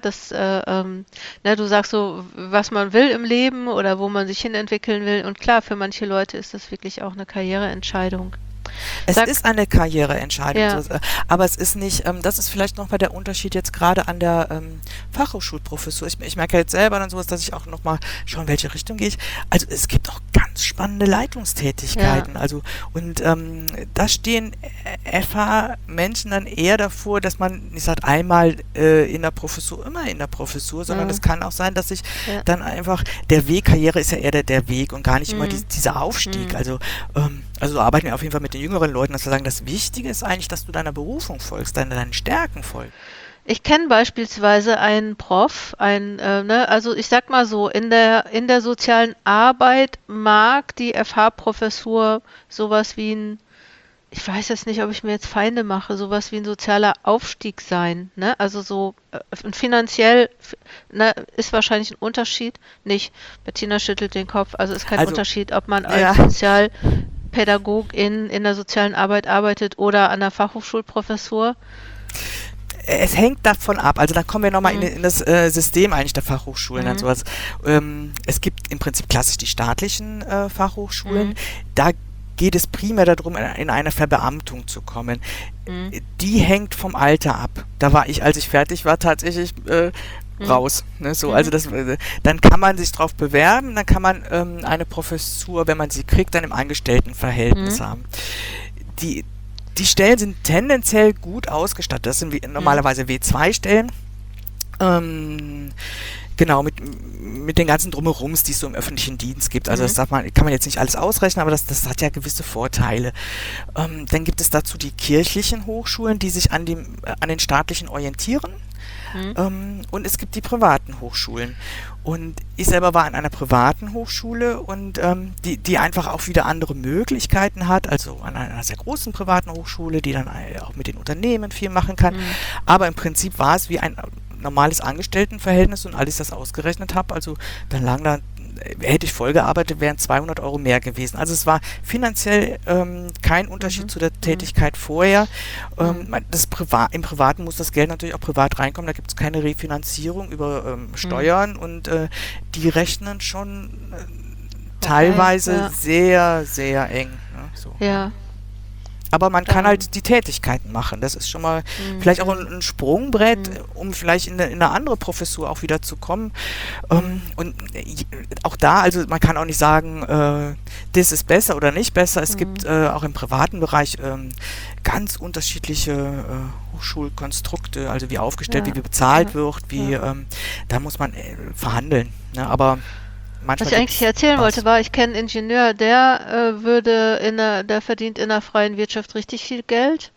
A: ne, du sagst so, was man will im Leben oder wo man sich hinentwickeln will. Und klar, für manche Leute ist das wirklich auch eine Karriereentscheidung.
B: Es
A: Sag,
B: ist eine Karriereentscheidung,
A: ja,
B: aber es ist nicht, das ist vielleicht nochmal der Unterschied jetzt gerade an der Fachhochschulprofessur. Ich merke jetzt selber dann sowas, dass ich auch nochmal schaue, in welche Richtung gehe ich. Also es gibt auch ganz spannende
A: ja,
B: Leitungstätigkeiten. Also, und da stehen FH-Menschen dann eher davor, dass man nicht sagt, einmal in der Professur, immer in der Professur, sondern es
A: mhm,
B: kann auch sein, dass sich
A: ja,
B: dann einfach, der Weg, Karriere ist ja eher der Weg und gar nicht immer
A: mhm,
B: dieser Aufstieg.
A: mhm.
B: Also arbeiten wir auf jeden Fall mit den jüngeren Leuten, dass wir sagen, das Wichtige ist eigentlich, dass du deiner Berufung folgst, deinen Stärken folgst.
A: Ich kenne beispielsweise einen Prof, ne, also ich sag mal so, in der sozialen Arbeit mag die FH-Professur sowas wie ich weiß jetzt nicht, ob ich mir jetzt Feinde mache, sowas wie ein sozialer Aufstieg sein, ne? Also so finanziell, ne, ist wahrscheinlich ein Unterschied. Nicht, Bettina schüttelt den Kopf, also ist kein
B: Also,
A: Unterschied, ob man als
B: ja,
A: Sozialpädagogin in der sozialen Arbeit arbeitet oder an der Fachhochschulprofessur.
B: es hängt davon ab. Also da kommen wir nochmal
A: Mhm.
B: in das System eigentlich der Fachhochschulen und
A: Mhm.
B: sowas. Es gibt im Prinzip klassisch die staatlichen Fachhochschulen.
A: Mhm.
B: Da geht es primär darum, in eine Verbeamtung zu kommen.
A: Mhm.
B: Die hängt vom Alter ab. Da war ich, als ich fertig war, tatsächlich
A: Mhm.
B: raus. Ne? So, also
A: Mhm.
B: dann kann man sich drauf bewerben, dann kann man eine Professur, wenn man sie kriegt, dann im Angestelltenverhältnis
A: Mhm.
B: haben. Die, die Stellen sind tendenziell gut ausgestattet. Das sind
A: Mhm.
B: normalerweise W2-Stellen. Ähm, genau, mit den ganzen Drumherums, die es so im öffentlichen Dienst gibt. Also das
A: Mhm.
B: kann man jetzt nicht alles ausrechnen, aber das hat ja gewisse Vorteile. Dann gibt es dazu die kirchlichen Hochschulen, die sich an den staatlichen orientieren.
A: Mhm.
B: Und es gibt die privaten Hochschulen. Und ich selber war an einer privaten Hochschule und die einfach auch wieder andere Möglichkeiten hat, also an einer sehr großen privaten Hochschule, die dann auch mit den Unternehmen viel machen kann.
A: Mhm.
B: Aber im Prinzip war es wie ein normales Angestelltenverhältnis, und als ich das ausgerechnet habe, also dann lagen da, hätte ich voll gearbeitet, wären 200 Euro mehr gewesen. Also es war finanziell kein Unterschied
A: Mhm.
B: zu der
A: Mhm.
B: Tätigkeit vorher.
A: Mhm.
B: Im Privaten muss das Geld natürlich auch privat reinkommen, da gibt es keine Refinanzierung über
A: Mhm.
B: Steuern, und die rechnen schon
A: Okay,
B: teilweise
A: ja,
B: sehr, sehr eng. Ne? So, ja.
A: ja.
B: Aber man kann
A: Ähm,
B: halt die Tätigkeiten machen. Das ist schon mal vielleicht auch
A: mhm.
B: ein Sprungbrett,
A: Mhm.
B: um vielleicht in eine andere Professur auch wieder zu kommen.
A: Mhm.
B: Und auch da, also man kann auch nicht sagen, das ist besser oder nicht besser. Es gibt
A: Mhm.
B: auch im privaten Bereich ganz unterschiedliche Hochschulkonstrukte, also wie aufgestellt, wie
A: Ja,
B: bezahlt
A: ja,
B: wird,
A: ja.
B: da muss man verhandeln. Ne? Aber
A: Was
B: manchmal
A: ich
B: gibt
A: eigentlich
B: es
A: erzählen wollte,
B: was.
A: war, ich kenne einen Ingenieur, der verdient in der freien Wirtschaft richtig viel Geld.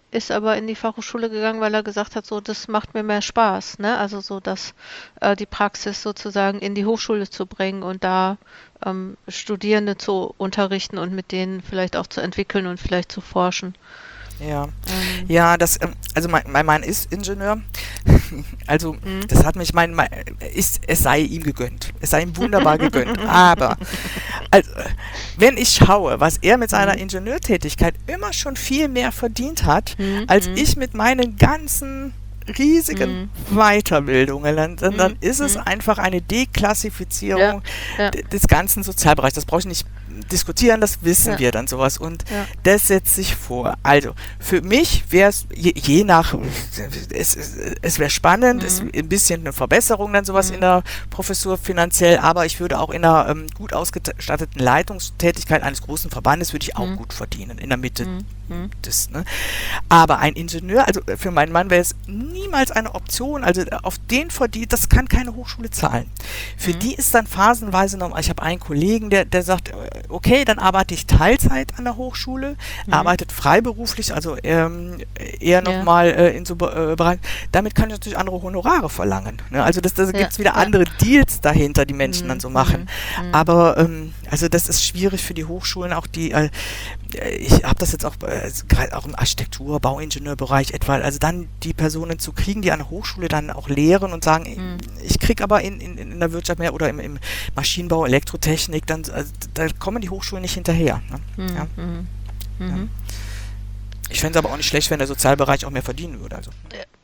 A: ist aber in die Fachhochschule gegangen, weil er gesagt hat, so, das macht mir mehr Spaß, ne? Also so, dass die Praxis sozusagen in die Hochschule zu bringen und da Studierende zu unterrichten und mit denen vielleicht auch zu entwickeln und vielleicht zu forschen.
B: Ja,
A: Ähm,
B: ja, also mein Mann ist Ingenieur, also das hat mich, es sei ihm gegönnt, es sei ihm wunderbar gegönnt, aber also, wenn ich schaue, was er mit seiner Ingenieurtätigkeit immer schon viel mehr verdient hat, als ich mit meinen ganzen riesigen Weiterbildungen, dann ist es einfach eine Deklassifizierung
A: ja,
B: des ganzen Sozialbereichs. Das brauche ich nicht diskutieren, das wissen
A: ja,
B: wir dann sowas und
A: ja.
B: das setzt sich vor. Also für mich wäre es je nach, es wäre spannend, es ein bisschen eine Verbesserung dann sowas in der Professur finanziell, aber ich würde auch in einer gut ausgestatteten Leitungstätigkeit eines großen Verbandes würde ich auch gut verdienen, in der Mitte des, ne? Aber ein Ingenieur, also für meinen Mann wäre es niemals eine Option, also auf den verdient, das kann keine Hochschule zahlen. Für die ist dann phasenweise noch, ich habe einen Kollegen, der sagt, okay, dann arbeite ich Teilzeit an der Hochschule, arbeitet freiberuflich, also eher nochmal in so Bereich, damit kann ich natürlich andere Honorare verlangen. Ne? Also da gibt es wieder andere Deals dahinter, die Menschen dann so machen. Aber also das ist schwierig für die Hochschulen, auch die, ich habe das jetzt auch gerade auch im Architektur-, Bauingenieurbereich etwa, also dann die Personen zu kriegen, die an der Hochschule dann auch lehren und sagen, ich kriege aber in der Wirtschaft mehr oder im Maschinenbau, Elektrotechnik, dann also, da kommen die Hochschulen nicht hinterher. Ne? Ja. Ich fände es aber auch nicht schlecht, wenn der Sozialbereich auch mehr verdienen würde. Also.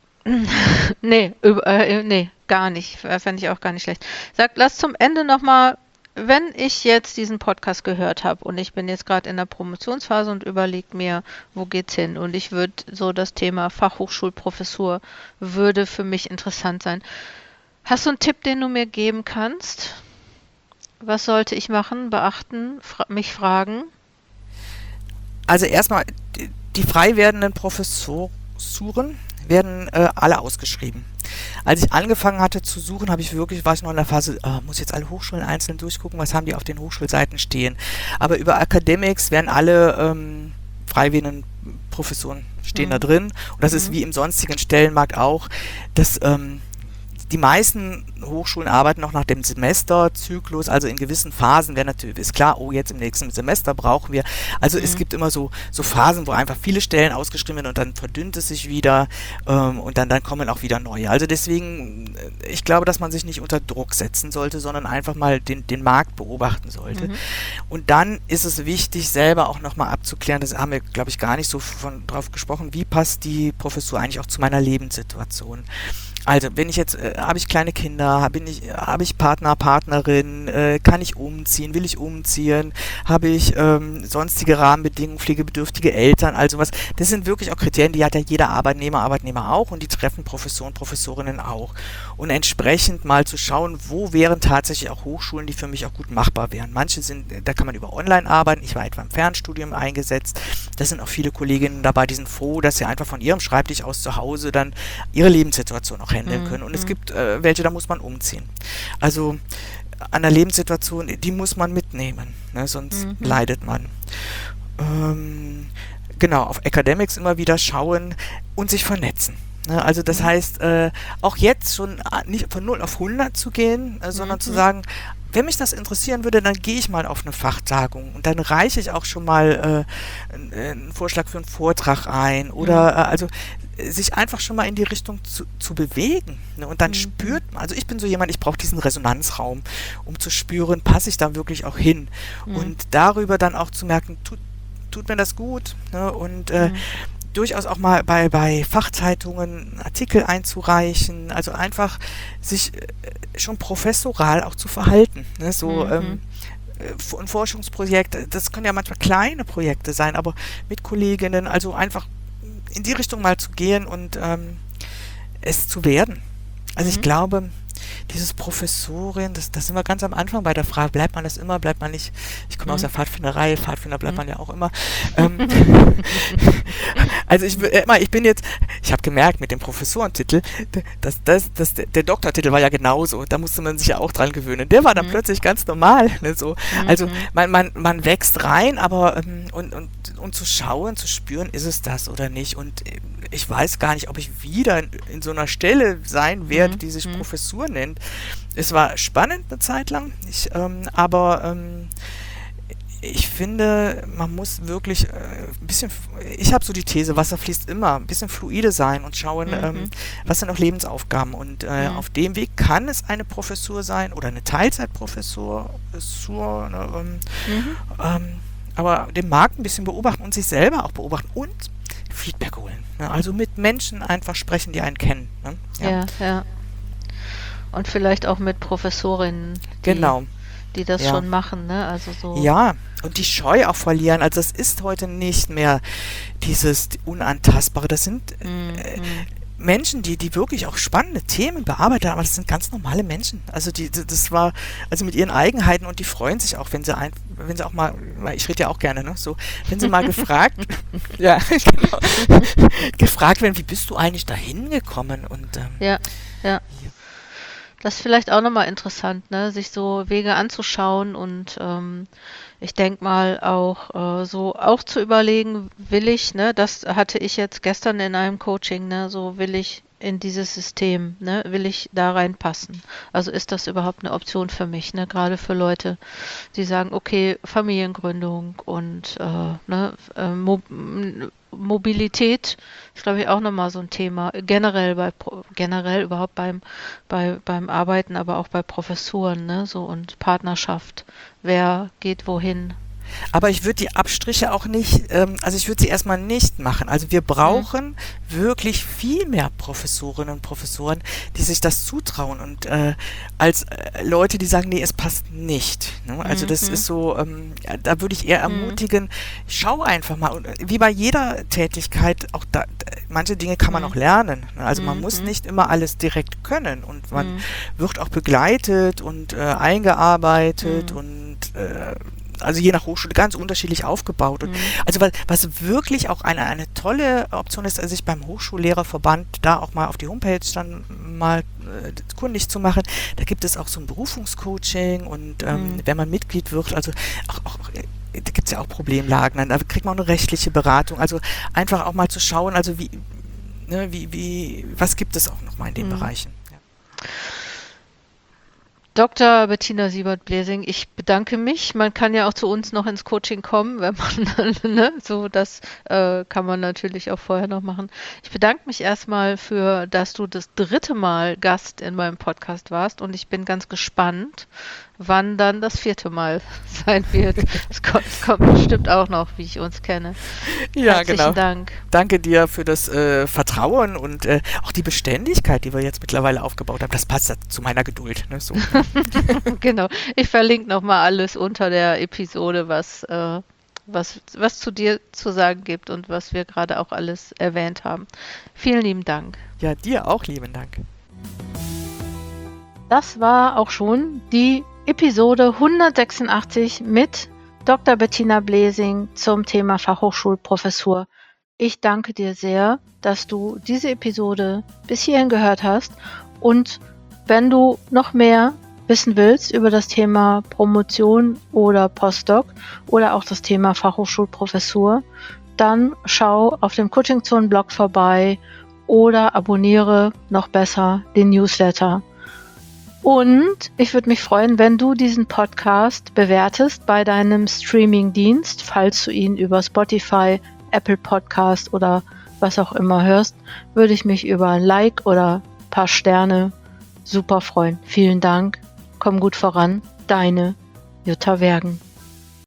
A: Nee, gar nicht. Fände ich auch gar nicht schlecht. Lass zum Ende nochmal, wenn ich jetzt diesen Podcast gehört habe und ich bin jetzt gerade in der Promotionsphase und überlege mir, wo geht's hin? Und ich würde so das Thema Fachhochschulprofessur würde für mich interessant sein. Hast du einen Tipp, den du mir geben kannst? Was sollte ich machen, beachten, mich fragen?
B: Also erstmal, die frei werdenden Professuren werden alle ausgeschrieben. Als ich angefangen hatte zu suchen, war ich noch in der Phase, muss jetzt alle Hochschulen einzeln durchgucken, was haben die auf den Hochschulseiten stehen. Aber über Academics werden alle frei werdenden Professuren stehen da drin. Und das ist wie im sonstigen Stellenmarkt auch, dass die meisten Hochschulen arbeiten noch nach dem Semesterzyklus, also in gewissen Phasen ist klar, jetzt im nächsten Semester brauchen wir, also es gibt immer so Phasen, wo einfach viele Stellen ausgeschrieben werden und dann verdünnt es sich wieder und dann kommen auch wieder neue. Also deswegen, ich glaube, dass man sich nicht unter Druck setzen sollte, sondern einfach mal den Markt beobachten sollte. Und dann ist es wichtig, selber auch nochmal abzuklären, das haben wir, glaube ich, gar nicht so drauf gesprochen, wie passt die Professur eigentlich auch zu meiner Lebenssituation. Also, wenn ich jetzt, habe ich kleine Kinder, habe ich Partner, Partnerin, kann ich umziehen, will ich umziehen, habe ich sonstige Rahmenbedingungen, pflegebedürftige Eltern, also was, das sind wirklich auch Kriterien, die hat ja jeder Arbeitnehmer auch und die treffen Professoren, Professorinnen auch. Und entsprechend mal zu schauen, wo wären tatsächlich auch Hochschulen, die für mich auch gut machbar wären. Manche da kann man über online arbeiten, ich war etwa im Fernstudium eingesetzt, da sind auch viele Kolleginnen dabei, die sind froh, dass sie einfach von ihrem Schreibtisch aus zu Hause dann ihre Lebenssituation auch handeln können. Und es gibt welche, da muss man umziehen. Also an der Lebenssituation, die muss man mitnehmen, ne? Sonst leidet man. Genau, auf Academics immer wieder schauen und sich vernetzen. Ne? Also das heißt, auch jetzt schon nicht von 0 auf 100 zu gehen, sondern zu sagen, wenn mich das interessieren würde, dann gehe ich mal auf eine Fachtagung und dann reiche ich auch schon mal einen Vorschlag für einen Vortrag ein oder also sich einfach schon mal in die Richtung zu bewegen. Ne? Und dann spürt man, also ich bin so jemand, ich brauche diesen Resonanzraum, um zu spüren, passe ich da wirklich auch hin. Und darüber dann auch zu merken, tut mir das gut. Ne? Und durchaus auch mal bei Fachzeitungen Artikel einzureichen, also einfach sich schon professoral auch zu verhalten. Ne? So ein Forschungsprojekt, das können ja manchmal kleine Projekte sein, aber mit Kolleginnen, also einfach in die Richtung mal zu gehen und es zu werden. Also ich glaube, dieses Professorin, da sind wir ganz am Anfang bei der Frage, bleibt man das immer, bleibt man nicht, ich komme aus der Pfadfinderei, Pfadfinder bleibt man ja auch immer. Also ich habe gemerkt mit dem Professorentitel, der Doktortitel war ja genauso, da musste man sich ja auch dran gewöhnen. Der war dann plötzlich ganz normal. Ne, so. Also man wächst rein, aber und zu schauen, zu spüren, ist es das oder nicht. Und ich weiß gar nicht, ob ich wieder in so einer Stelle sein werde, die sich Professur nennt. Es war spannend eine Zeit lang, aber ich finde, man muss wirklich ein bisschen, ich habe so die These, Wasser fließt immer, ein bisschen fluide sein und schauen, was sind noch Lebensaufgaben. Und auf dem Weg kann es eine Professur sein oder eine Teilzeitprofessur, aber den Markt ein bisschen beobachten und sich selber auch beobachten und Feedback holen. Ne? Also mit Menschen einfach sprechen, die einen kennen. Ne?
A: Ja. Und vielleicht auch mit Professorinnen, die das schon machen. Ne? Also so.
B: Ja, und die Scheu auch verlieren. Also das ist heute nicht mehr dieses Unantastbare. Das sind Menschen, die wirklich auch spannende Themen bearbeitet haben, aber das sind ganz normale Menschen. Also das war, also mit ihren Eigenheiten, und die freuen sich auch, wenn sie auch mal, ich rede ja auch gerne, ne, so, wenn sie mal gefragt werden, wie bist du eigentlich da hingekommen? Und
A: ja. Das ist vielleicht auch nochmal interessant, ne, sich so Wege anzuschauen und ich denke mal auch zu überlegen, will ich, ne, das hatte ich jetzt gestern in einem Coaching, ne, so will ich in dieses System, ne, will ich da reinpassen? Also ist das überhaupt eine Option für mich, ne, gerade für Leute, die sagen, okay, Familiengründung und Mobilität ist, glaube ich, auch nochmal so ein Thema, generell überhaupt beim Arbeiten, aber auch bei Professuren, ne, so, und Partnerschaft. Wer geht wohin?
B: Aber ich würde die Abstriche auch nicht, also ich würde sie erstmal nicht machen. Also wir brauchen wirklich viel mehr Professorinnen und Professoren, die sich das zutrauen und als Leute, die sagen, nee, es passt nicht. Ne? Also das ist so, da würde ich eher ermutigen, schau einfach mal. Und wie bei jeder Tätigkeit, auch da, manche Dinge kann man auch lernen. Ne? Also man muss nicht immer alles direkt können und man wird auch begleitet und eingearbeitet und also je nach Hochschule ganz unterschiedlich aufgebaut. Und also was wirklich auch eine tolle Option ist, sich beim Hochschullehrerverband da auch mal auf die Homepage dann mal kundig zu machen. Da gibt es auch so ein Berufungscoaching und wenn man Mitglied wird, also auch da gibt es ja auch Problemlagen, dann da kriegt man auch eine rechtliche Beratung. Also einfach auch mal zu schauen, also was gibt es auch noch mal in den Bereichen. Ja.
A: Dr. Bettina Siebert-Blesing, ich bedanke mich. Man kann ja auch zu uns noch ins Coaching kommen, wenn man, ne, so, das kann man natürlich auch vorher noch machen. Ich bedanke mich erstmal dass du das 3. Mal Gast in meinem Podcast warst und ich bin ganz gespannt, wann dann das 4. Mal sein wird. Es kommt bestimmt auch noch, wie ich uns kenne.
B: Ja,
A: Herzlichen
B: genau.
A: Dank.
B: Danke dir für das Vertrauen und auch die Beständigkeit, die wir jetzt mittlerweile aufgebaut haben. Das passt zu meiner Geduld. Ne? So.
A: Genau. Ich verlinke nochmal alles unter der Episode, was zu dir zu sagen gibt und was wir gerade auch alles erwähnt haben. Vielen lieben Dank.
B: Ja, dir auch lieben Dank.
A: Das war auch schon die Episode 186 mit Dr. Bettina Blesing zum Thema Fachhochschulprofessur. Ich danke dir sehr, dass du diese Episode bis hierhin gehört hast, und wenn du noch mehr wissen willst über das Thema Promotion oder Postdoc oder auch das Thema Fachhochschulprofessur, dann schau auf dem Coaching Zone Blog vorbei oder abonniere noch besser den Newsletter. Und ich würde mich freuen, wenn du diesen Podcast bewertest bei deinem Streaming-Dienst, falls du ihn über Spotify, Apple Podcast oder was auch immer hörst, würde ich mich über ein Like oder ein paar Sterne super freuen. Vielen Dank. Komm gut voran. Deine Jutta Wergen.